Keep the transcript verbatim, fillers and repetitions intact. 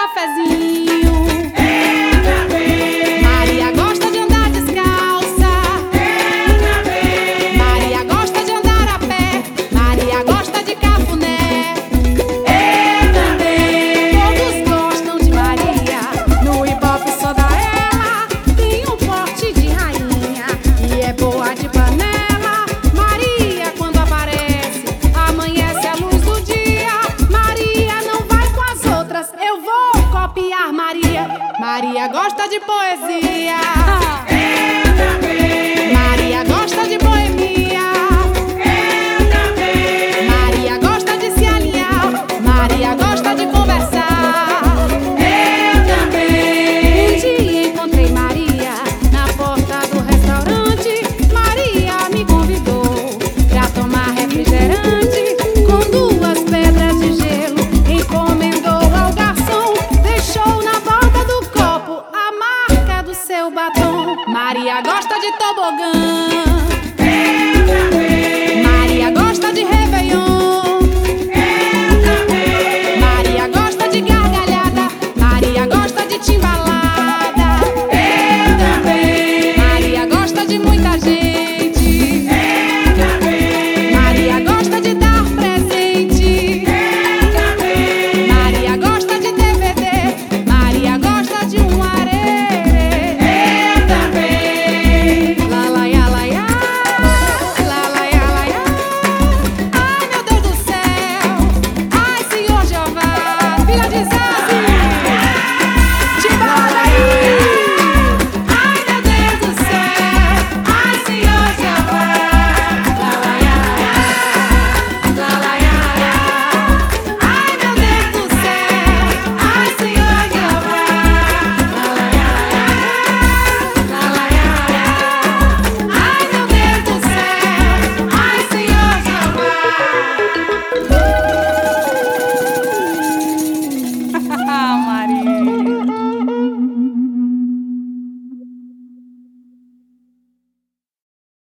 cafezinho. Eu também. Maria gosta de andar descalça. Eu também. Maria gosta de andar a pé. Maria gosta de cafuné. Eu também. Todos gostam de Maria. No hip hop só dá ela. Tem um porte de rainha e é boa de panela. Maria quando aparece, amanhece a luz do dia. Maria não vai com as outras, eu vou copiar Maria. Maria gosta de poesia. Eu também. Maria gosta de boemia. Eu também. Maria gosta de se alinhar. Maria gosta de conversar. Eu também. Um dia encontrei Maria na porta do restaurante. Maria me convidou pra tomar refrigerante com duas pedras de gelo. Encomendou ao garçom, deixou na borda do copo a marca do seu batom. Maria gosta de tobogã.